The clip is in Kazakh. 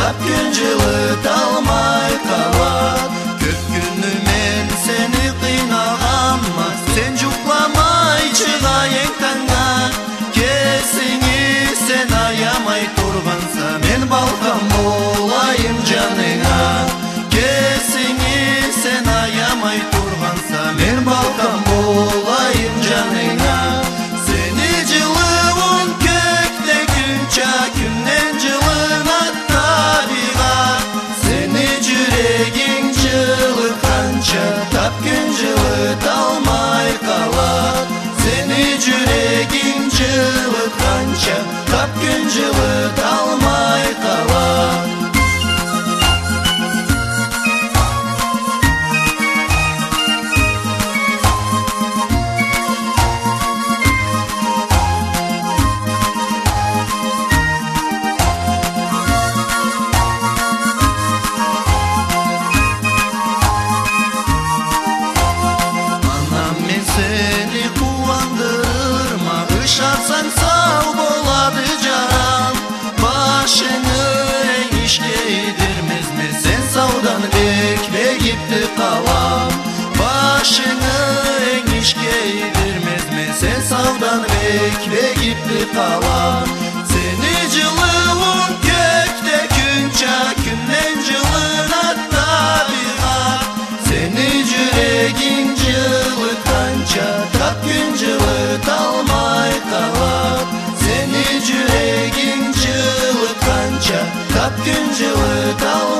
tapgün жылыталмай калат. Көп күнү мен сени кыйнаганма, сен жукламай чыгайын таңга. Кесиңи сен аямай турганса, мен балкам болайын жаныңа. Кесиңи сен аямай турганса, мен балкам болайын жаныңа. Сени жылуун көктө күнчө, күндөн жылынат табигат. Сени жүрегиң жылытканча, tapgün жылыталмай калат. Сени жүрегиң жылытканча, tapgün жылыталмай калат. Seni kuvandırma, ışarsan sağ boladı caran. Başını enişte yedirmez mi? Sen sağdan bekleyipti kalan. Başını enişte yedirmez mi? Sen sağdan bekleyipti kalan. Seni cılıvun gökte künça, künden cılınat tabiat. Seni yüreğin жылытканча, tapgün жылыталмай калат. Сени жүрегиң жылытканча, tapgün жылыталмай